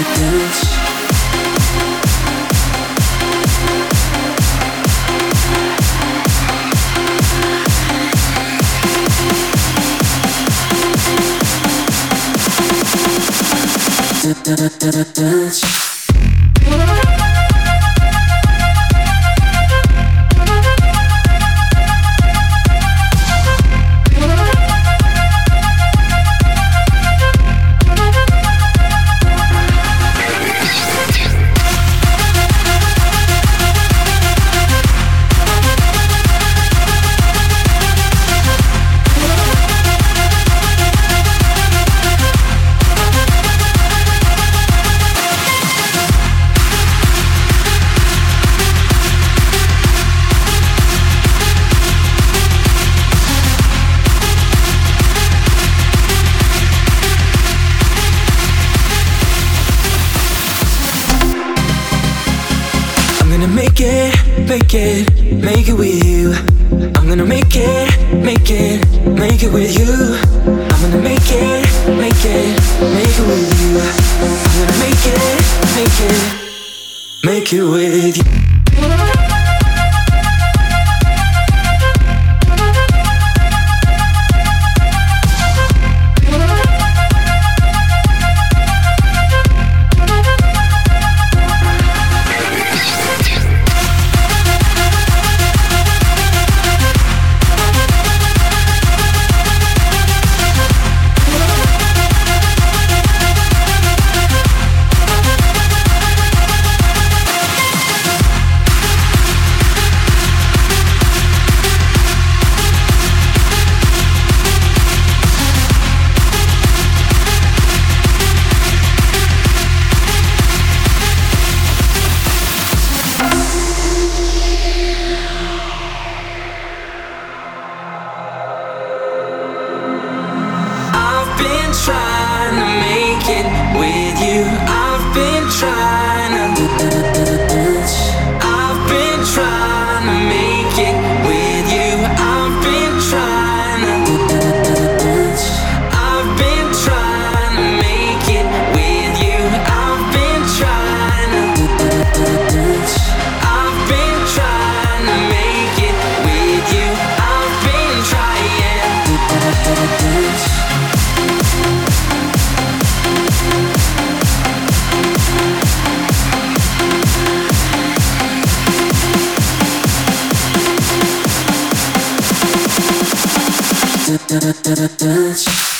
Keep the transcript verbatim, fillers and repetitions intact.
Make it, make it, make it with you. I'm gonna make it, make it, make it with you. I'm gonna make it, make it, make it with you. I'm gonna make it, make it, make it with you. Trying to make it with you. I've been trying to I've been trying to make it with you. I've been trying to I've been trying to make it with you. I've been trying to I've been trying to make it with you. I've been trying. Da da da da da.